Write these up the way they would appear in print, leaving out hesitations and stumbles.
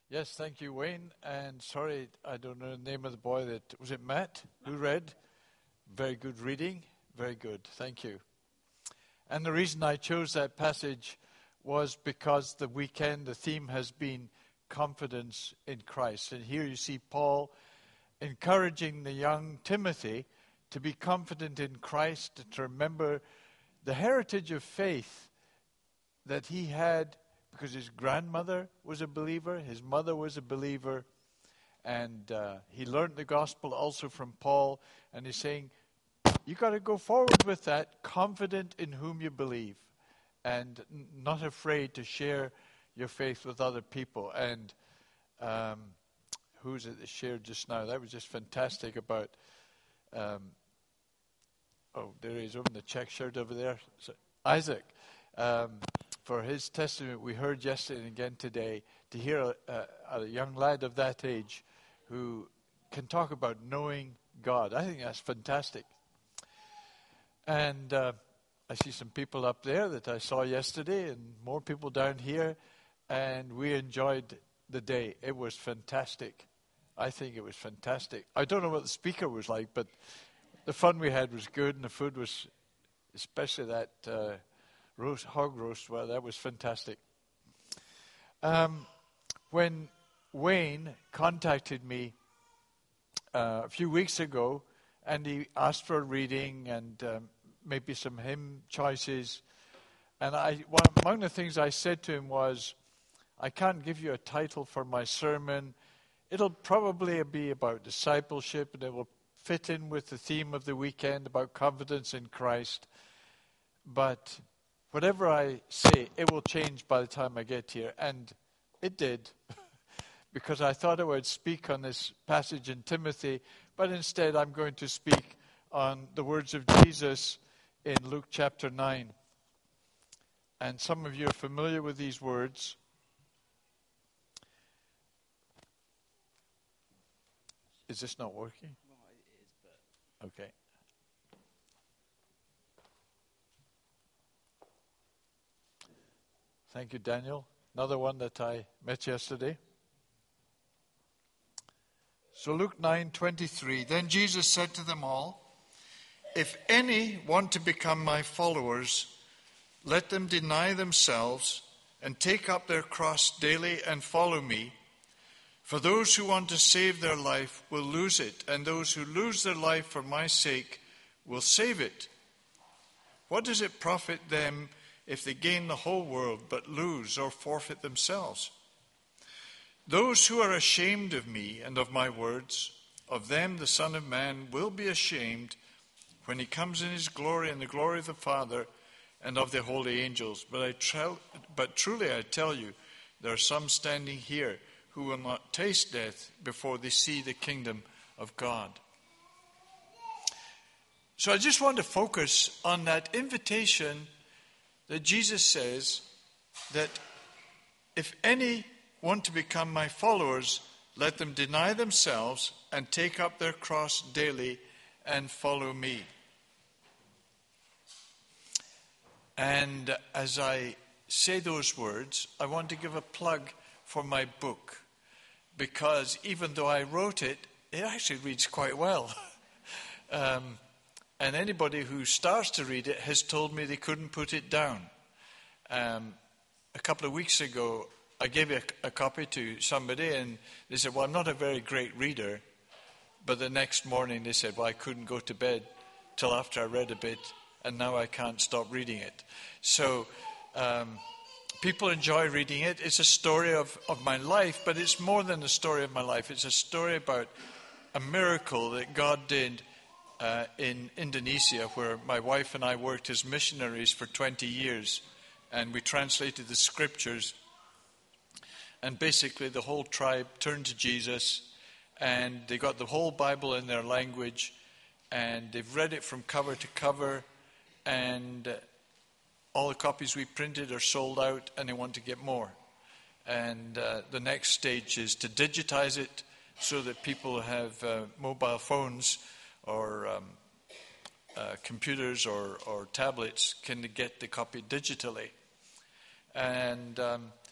Yes, thank you, Wayne. And sorry, I don't know the name of the boy was it Matt who read? Very good reading. Very good. Thank you. And the reason I chose that passage was because the weekend, the theme has been confidence in Christ. And here you see Paul encouraging the young Timothy to be confident in Christ, to remember the heritage of faith that he had, because his grandmother was a believer, his mother was a believer, and he learned the gospel also from Paul. And he's saying, you got to go forward with that, confident in whom you believe, and not afraid to share your faith with other people. And who's it that shared just now? That was just fantastic about, there he is over in the check shirt over there. So, Isaac, for his testimony we heard yesterday and again today, to hear a young lad of that age who can talk about knowing God. I think that's fantastic. And I see some people up there that I saw yesterday and more people down here, and we enjoyed the day. It was fantastic. I think it was fantastic. I don't know what the speaker was like, but the fun we had was good, and the food was, especially that hog roast, well, that was fantastic. When Wayne contacted me a few weeks ago, and he asked for a reading and maybe some hymn choices, and among the things I said to him was, I can't give you a title for my sermon. It'll probably be about discipleship, and it will fit in with the theme of the weekend about confidence in Christ. But whatever I say, it will change by the time I get here. And it did, because I thought I would speak on this passage in Timothy, but instead I'm going to speak on the words of Jesus in Luke chapter 9. And some of you are familiar with these words. Is this not working? Well, it is, but... Okay. Thank you, Daniel. Another one that I met yesterday. So Luke 9:23. Then Jesus said to them all, if any want to become my followers, let them deny themselves and take up their cross daily and follow me. For those who want to save their life will lose it, and those who lose their life for my sake will save it. What does it profit them if they gain the whole world but lose or forfeit themselves? Those who are ashamed of me and of my words, of them the Son of Man will be ashamed when he comes in his glory and the glory of the Father and of the holy angels. But truly I tell you, there are some standing here who will not taste death before they see the kingdom of God. So I just want to focus on that invitation that Jesus says that if any want to become my followers, let them deny themselves and take up their cross daily and follow me. And as I say those words, I want to give a plug for my book, because even though I wrote it, it actually reads quite well. And anybody who starts to read it has told me they couldn't put it down. A couple of weeks ago, I gave a copy to somebody, and they said, well, I'm not a very great reader. But the next morning they said, well, I couldn't go to bed till after I read a bit, and now I can't stop reading it. So people enjoy reading it. It's a story of my life, but it's more than a story of my life. It's a story about a miracle that God did in Indonesia, where my wife and I worked as missionaries for 20 years, and we translated the scriptures. And basically the whole tribe turned to Jesus, and they got the whole Bible in their language, and they've read it from cover to cover, and all the copies we printed are sold out, and they want to get more. And the next stage is to digitize it so that people have mobile phones or computers or tablets can get the copy digitally. And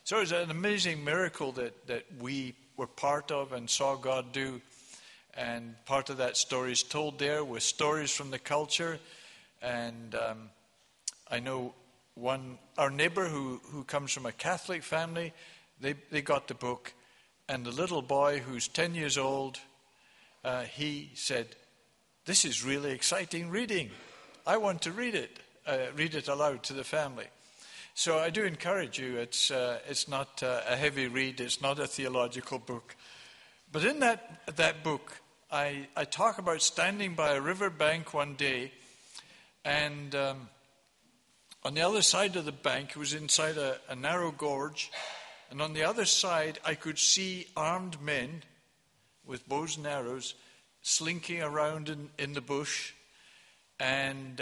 So it was an amazing miracle that we were part of and saw God do. And part of that story is told there with stories from the culture. And I know our neighbor who comes from a Catholic family, they got the book. And the little boy who's 10 years old, he said, "This is really exciting reading. I want to read it aloud to the family." So I do encourage you. It's not a heavy read. It's not a theological book. But in that book, I talk about standing by a river bank one day, and on the other side of the bank, it was inside a narrow gorge, and on the other side, I could see armed men with bows and arrows slinking around in the bush, and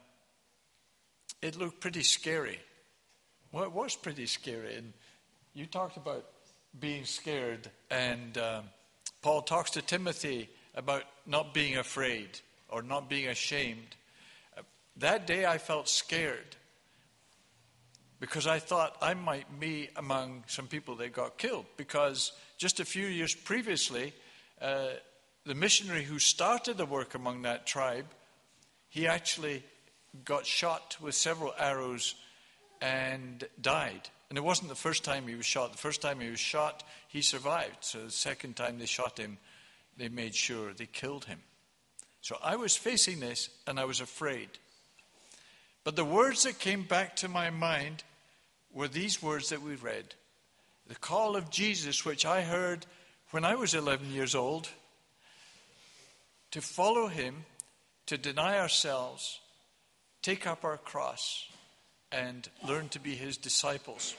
it looked pretty scary. Well, it was pretty scary, and you talked about being scared, and Paul talks to Timothy about not being afraid or not being ashamed. That day I felt scared because I thought I might be among some people that got killed, because just a few years previously, the missionary who started the work among that tribe, he actually got shot with several arrows and died. And it wasn't the first time he was shot. The first time he was shot, he survived. So the second time they shot him, they made sure they killed him. So I was facing this, and I was afraid. But the words that came back to my mind were these words that we read. The call of Jesus, which I heard when I was 11 years old, to follow him, to deny ourselves, take up our cross, and learn to be his disciples.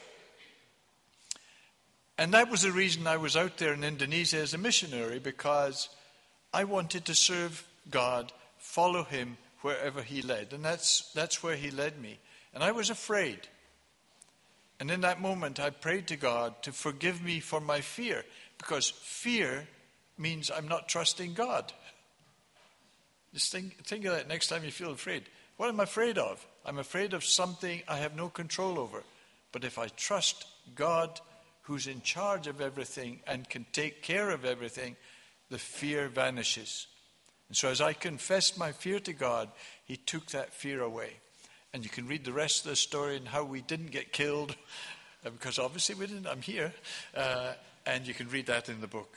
And that was the reason I was out there in Indonesia as a missionary, because I wanted to serve God, follow him wherever he led. And that's where he led me. And I was afraid. And in that moment, I prayed to God to forgive me for my fear, because fear means I'm not trusting God. Just think of that next time you feel afraid. What am I afraid of? I'm afraid of something I have no control over. But if I trust God, who's in charge of everything and can take care of everything, the fear vanishes. And so as I confessed my fear to God, he took that fear away. And you can read the rest of the story and how we didn't get killed, because obviously we didn't. I'm here. And you can read that in the book.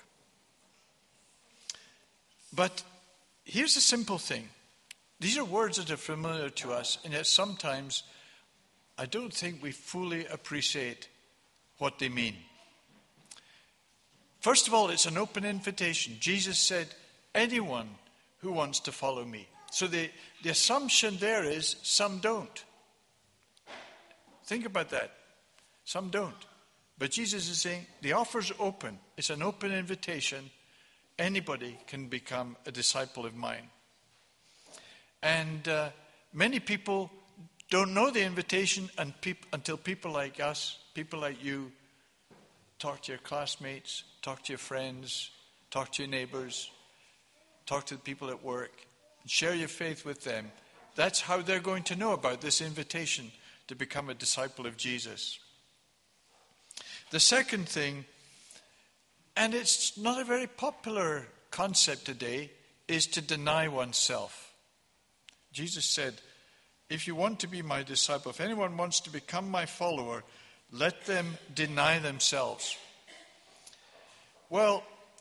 But here's a simple thing. These are words that are familiar to us, and yet sometimes I don't think we fully appreciate what they mean. First of all, it's an open invitation. Jesus said, anyone who wants to follow me. So the assumption there is some don't. Think about that. Some don't. But Jesus is saying the offer's open. It's an open invitation. Anybody can become a disciple of mine. And many people don't know the invitation until people like us, people like you, talk to your classmates, talk to your friends, talk to your neighbors, talk to the people at work, and share your faith with them. That's how they're going to know about this invitation to become a disciple of Jesus. The second thing, and it's not a very popular concept today, is to deny oneself. Jesus said, if you want to be my disciple, if anyone wants to become my follower, let them deny themselves. Well,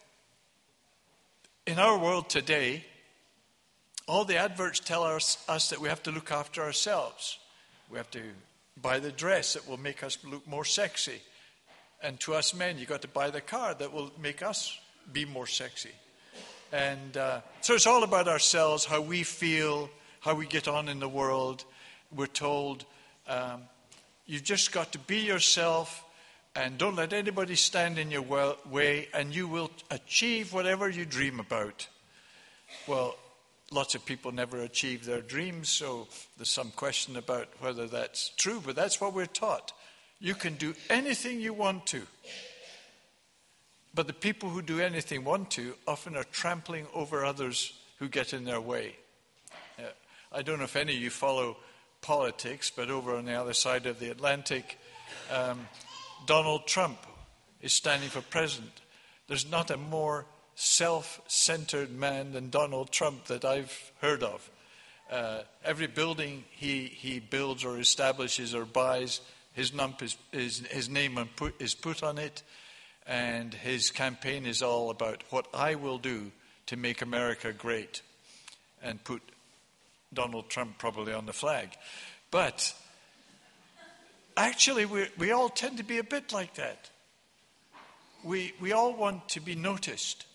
in our world today, all the adverts tell us that we have to look after ourselves. We have to buy the dress that will make us look more sexy. And to us men, you've got to buy the car that will make us be more sexy. And so it's all about ourselves, how we feel, how we get on in the world. We're told, you've just got to be yourself and don't let anybody stand in your way, and you will achieve whatever you dream about. Well, lots of people never achieve their dreams, so there's some question about whether that's true, but that's what we're taught. You can do anything you want to. But the people who do anything want to often are trampling over others who get in their way. I don't know if any of you follow politics, but over on the other side of the Atlantic, Donald Trump is standing for president. There's not a more self-centered man than Donald Trump that I've heard of. Every building he builds or establishes or buys, his name is put on it, and his campaign is all about what I will do to make America great, and put Donald Trump probably on the flag. But actually, we all tend to be a bit like that. We all want to be noticed,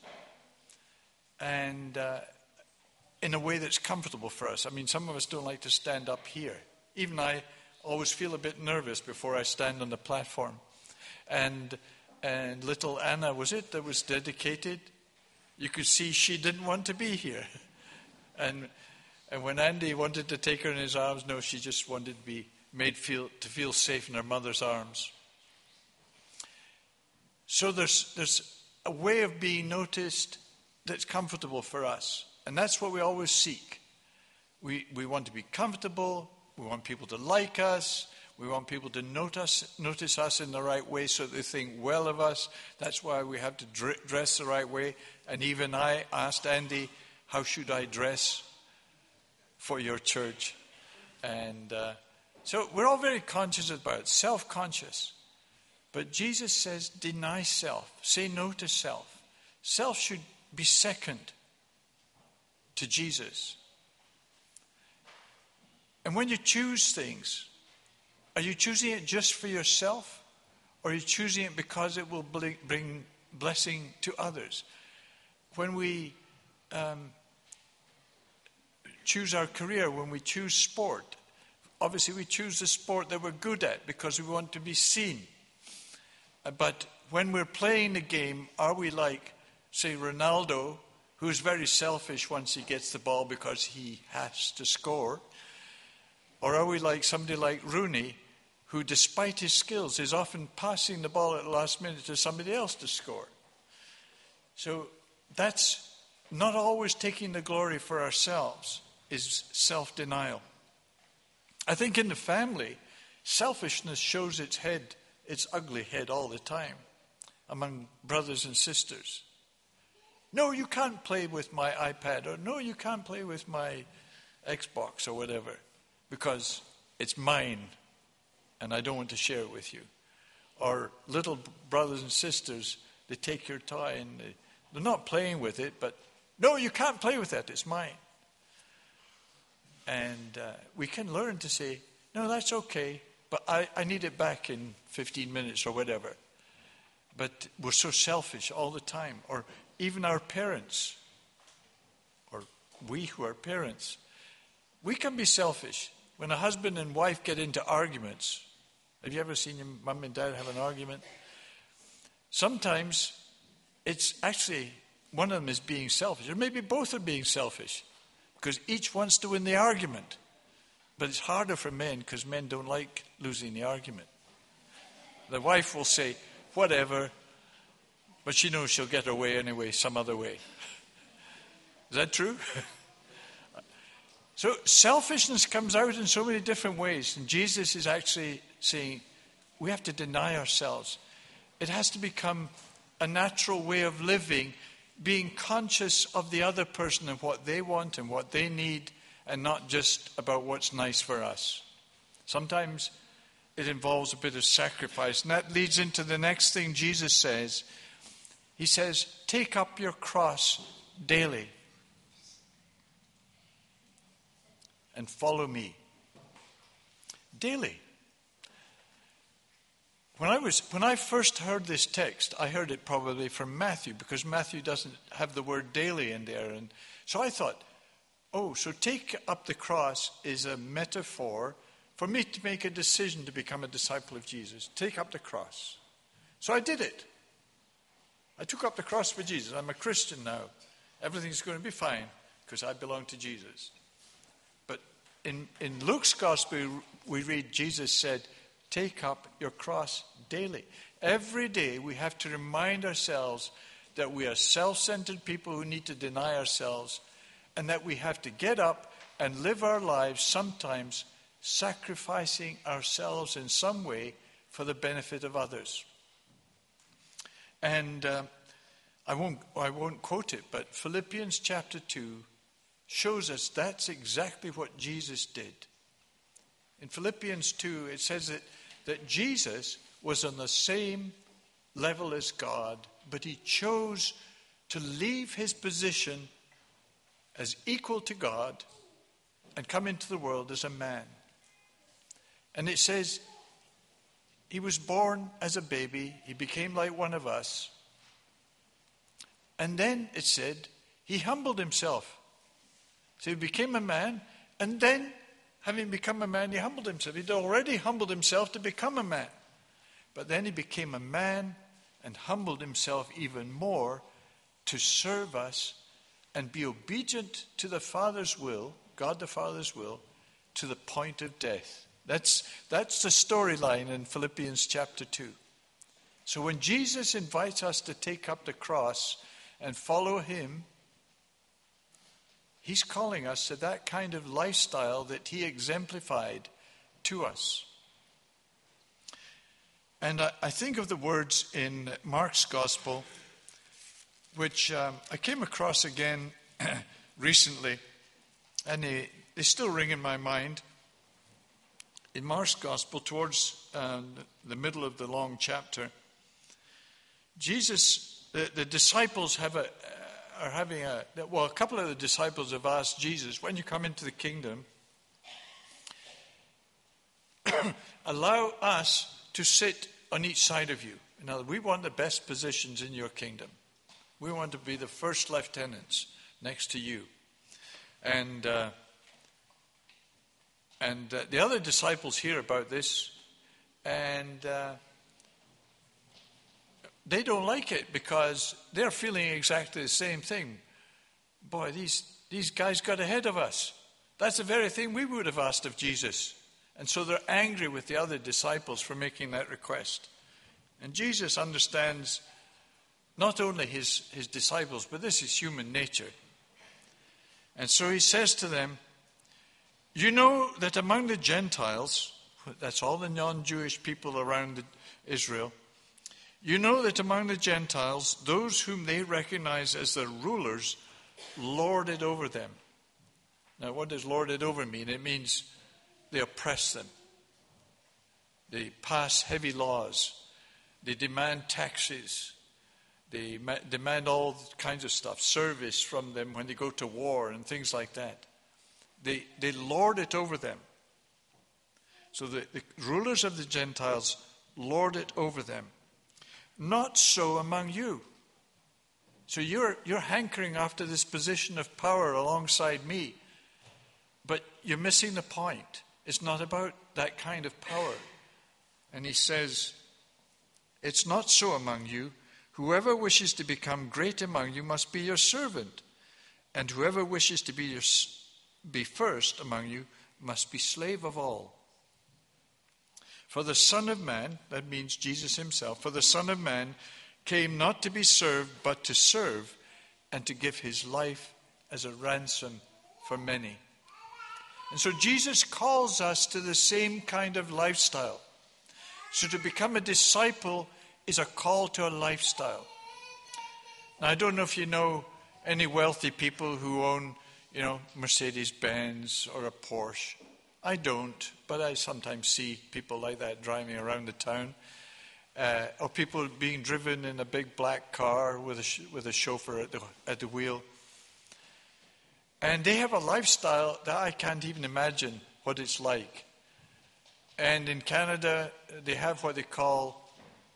and in a way that's comfortable for us. I mean, some of us don't like to stand up here. Even I always feel a bit nervous before I stand on the platform. And little Anna, was it, that was dedicated? You could see she didn't want to be here. And when Andy wanted to take her in his arms, no, she just wanted to be made to feel safe in her mother's arms. So there's a way of being noticed that's comfortable for us. And that's what we always seek. We want to be comfortable. We want people to like us. We want people to notice us in the right way so that they think well of us. That's why we have to dress the right way. And even I asked Andy, how should I dress for your church? And so we're all very conscious about it, self-conscious. But Jesus says, deny self. Say no to self. Self should be second to Jesus. And when you choose things, are you choosing it just for yourself? Or are you choosing it because it will bring blessing to others? When we choose our career, when we choose sport, obviously we choose the sport that we're good at because we want to be seen. But when we're playing the game, are we like, say, Ronaldo, who's very selfish once he gets the ball because he has to score? Or are we like somebody like Rooney, who despite his skills is often passing the ball at the last minute to somebody else to score? So that's not always taking the glory for ourselves, is self-denial. I think in the family, selfishness shows its ugly head all the time among brothers and sisters. No, you can't play with my iPad, or no, you can't play with my Xbox or whatever, because it's mine and I don't want to share it with you. Or little brothers and sisters, they take your toy and they're not playing with it, but no, you can't play with that, it's mine. And we can learn to say, no, that's okay, but I need it back in 15 minutes or whatever. But we're so selfish all the time. Or even our parents, or we who are parents, we can be selfish. When a husband and wife get into arguments, have you ever seen your mum and dad have an argument? Sometimes it's actually one of them is being selfish, or maybe both are being selfish, because each wants to win the argument. But it's harder for men because men don't like losing the argument. The wife will say, whatever, but she knows she'll get her way anyway, some other way. Is that true? So selfishness comes out in so many different ways. And Jesus is actually saying we have to deny ourselves. It has to become a natural way of living, being conscious of the other person and what they want and what they need, and not just about what's nice for us. Sometimes it involves a bit of sacrifice. And that leads into the next thing Jesus says. He says, take up your cross daily and follow me. Daily. When I first heard this text, I heard it probably from Matthew, because Matthew doesn't have the word daily in there. And so I thought, oh, so take up the cross is a metaphor for me to make a decision to become a disciple of Jesus. Take up the cross. So I did it. I took up the cross for Jesus. I'm a Christian now. Everything's going to be fine because I belong to Jesus. But in Luke's gospel, we read Jesus said, take up your cross daily. Every day we have to remind ourselves that we are self-centered people who need to deny ourselves, and that we have to get up and live our lives sometimes sacrificing ourselves in some way for the benefit of others. And I won't quote it, but Philippians chapter 2 shows us that's exactly what Jesus did. In Philippians 2, it says that Jesus was on the same level as God, but he chose to leave his position as equal to God and come into the world as a man. And it says he was born as a baby. He became like one of us. And then it said he humbled himself. So he became a man, and then, having become a man, he humbled himself. He'd already humbled himself to become a man. But then he became a man and humbled himself even more to serve us and be obedient to the Father's will, God the Father's will, to the point of death. That's the storyline in Philippians chapter 2. So when Jesus invites us to take up the cross and follow him, he's calling us to that kind of lifestyle that he exemplified to us. And I think of the words in Mark's Gospel, which I came across again recently, and they still ring in my mind. In Mark's Gospel, towards the middle of the long chapter, Jesus, the disciples a couple of the disciples have asked Jesus, when you come into the kingdom, allow us to sit on each side of you. In other words, we want the best positions in your kingdom. We want to be the first lieutenants next to you. And the other disciples hear about this, and they don't like it because they're feeling exactly the same thing. Boy, these guys got ahead of us. That's the very thing we would have asked of Jesus. And so they're angry with the other disciples for making that request. And Jesus understands not only his disciples, but this is human nature. And so he says to them, you know that among the Gentiles, that's all the non-Jewish people around Israel, you know that among the Gentiles, those whom they recognize as their rulers lord it over them. Now, what does lord it over mean? It means they oppress them. They pass heavy laws. They demand taxes. They demand all kinds of stuff, service from them when they go to war and things like that. They lord it over them. So the rulers of the Gentiles lord it over them. Not so among you. So you're hankering after this position of power alongside me, but you're missing the point. It's not about that kind of power. And he says, it's not so among you. Whoever wishes to become great among you must be your servant, and whoever wishes to be first among you must be slave of all. For the Son of Man, that means Jesus himself, for the Son of Man came not to be served, but to serve, and to give his life as a ransom for many. And so Jesus calls us to the same kind of lifestyle. So to become a disciple is a call to a lifestyle. Now, I don't know if you know any wealthy people who own, Mercedes-Benz or a Porsche. I don't, but I sometimes see people like that driving around the town. Or people being driven in a big black car with a chauffeur at the wheel. And they have a lifestyle that I can't even imagine what it's like. And in Canada, they have what they call,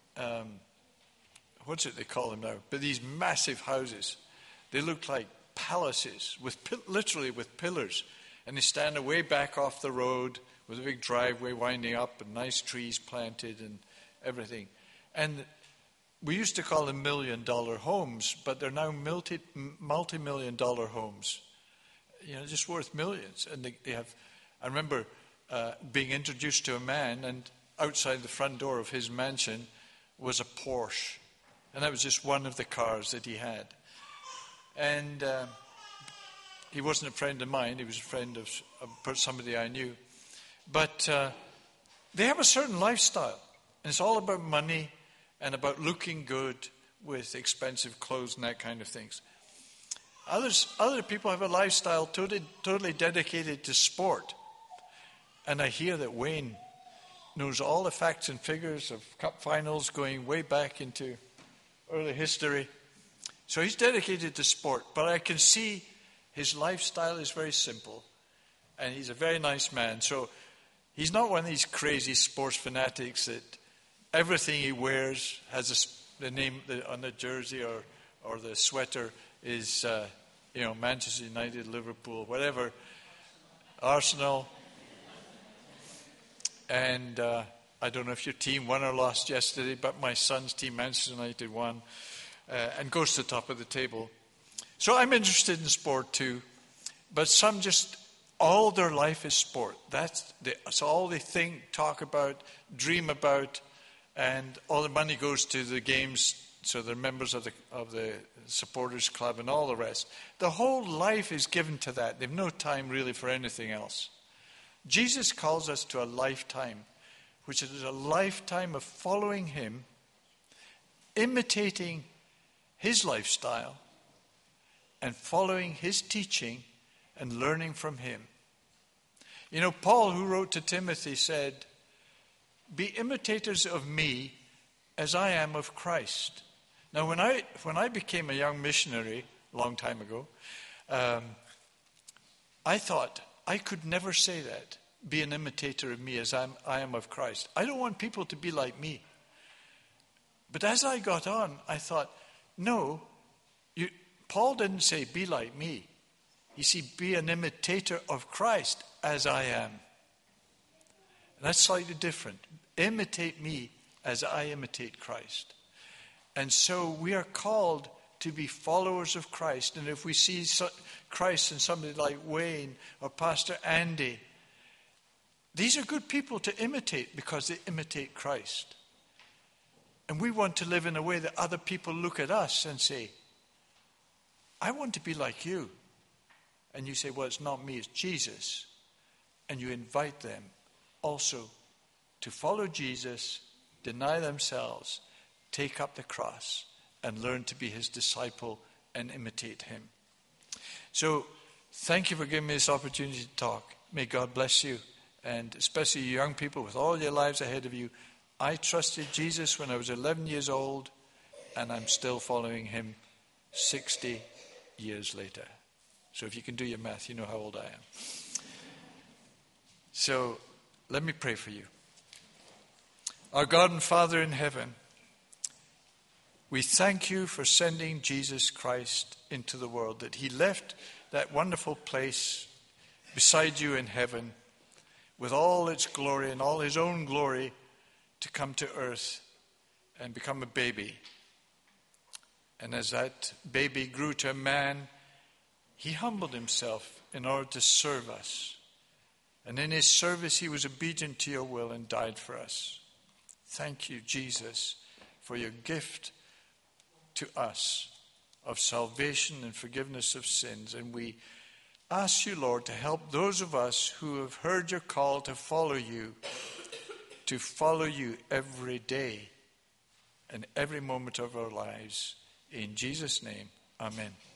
what's it they call them now? But these massive houses. They look like palaces, literally with pillars. And they stand way back off the road with a big driveway winding up and nice trees planted and everything. And we used to call them $1 million homes, but they're now multi-million-dollar homes. Just worth millions. And they have, I remember being introduced to a man, and outside the front door of his mansion was a Porsche. And that was just one of the cars that he had. And he wasn't a friend of mine. He was a friend of somebody I knew. But they have a certain lifestyle. And it's all about money and about looking good with expensive clothes and that kind of things. Other people have a lifestyle totally dedicated to sport. And I hear that Wayne knows all the facts and figures of cup finals going way back into early history. So he's dedicated to sport, but I can see his lifestyle is very simple, and he's a very nice man. So he's not one of these crazy sports fanatics that everything he wears has the name on the jersey or the sweater is, Manchester United, Liverpool, whatever, Arsenal. And I don't know if your team won or lost yesterday, but my son's team, Manchester United, won and goes to the top of the table. So I'm interested in sport too, but some just, all their life is sport. That's all they think, talk about, dream about, and all the money goes to the games, so they're members of the supporters club and all the rest. The whole life is given to that. They've no time really for anything else. Jesus calls us to a lifetime, which is a lifetime of following him, imitating his lifestyle, and following his teaching and learning from him. Paul, who wrote to Timothy, said, "Be imitators of me as I am of Christ." Now, when I became a young missionary a long time ago, I thought I could never say that. Be an imitator of me as I am of Christ. I don't want people to be like me. But as I got on, I thought, no, Paul didn't say be like me. He said be an imitator of Christ as I am. And that's slightly different. Imitate me as I imitate Christ. And so we are called to be followers of Christ. And if we see Christ in somebody like Wayne or Pastor Andy, these are good people to imitate because they imitate Christ. And we want to live in a way that other people look at us and say, I want to be like you. And you say, well, it's not me, it's Jesus. And you invite them also to follow Jesus, deny themselves, take up the cross, and learn to be his disciple and imitate him. So, thank you for giving me this opportunity to talk. May God bless you, and especially you young people with all your lives ahead of you. I trusted Jesus when I was 11 years old, and I'm still following him 60 years later. So if you can do your math, you know how old I am. So let me pray for you. Our God and Father in heaven, we thank you for sending Jesus Christ into the world, that he left that wonderful place beside you in heaven with all its glory and all his own glory to come to earth and become a baby. And as that baby grew to a man, he humbled himself in order to serve us. And in his service, he was obedient to your will and died for us. Thank you, Jesus, for your gift to us of salvation and forgiveness of sins. And we ask you, Lord, to help those of us who have heard your call to follow you every day and every moment of our lives. In Jesus' name, amen.